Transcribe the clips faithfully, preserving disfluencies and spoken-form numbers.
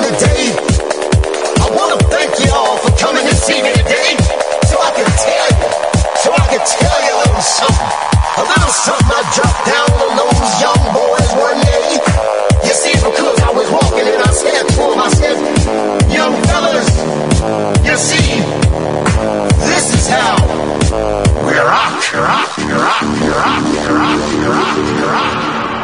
today. I want to thank you all for coming to see me today. So I can tell you, so I can tell you a little something. A little something I dropped down on those young boys one day. You see, because I was walking and I said to them, I said, young fellas, you see, this is how we rock, rock, rock, rock, rock, rock, rock.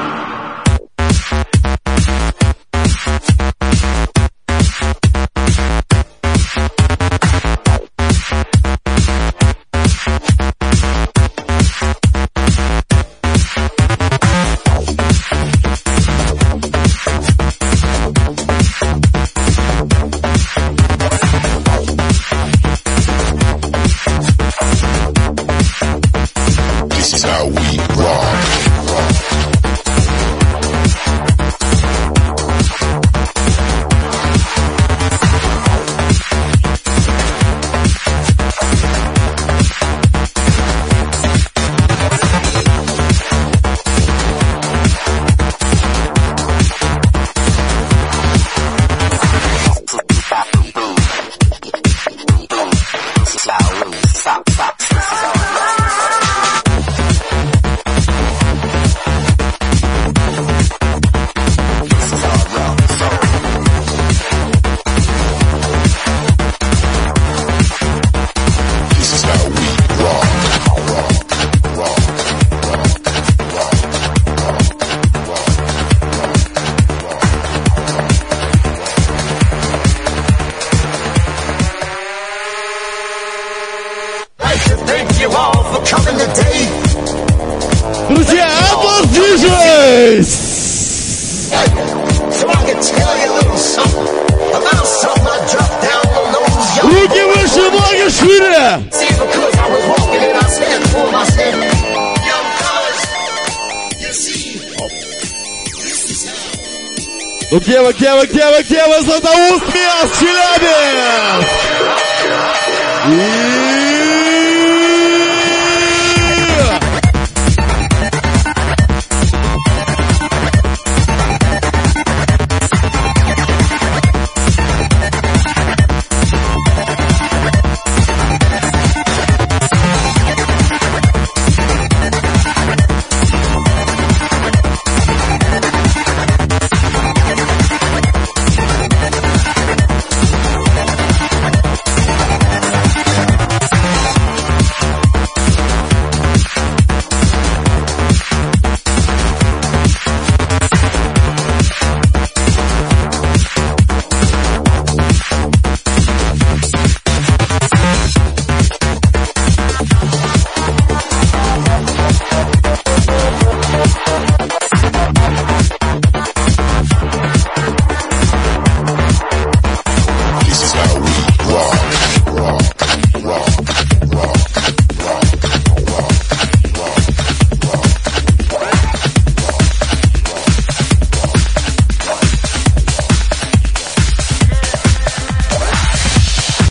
Друзья, Atlas ди джей! Руки выше, ноги шире! Ну где вы, где вы, где вы, где вы, Златоуст, Мест, Челябинск! И...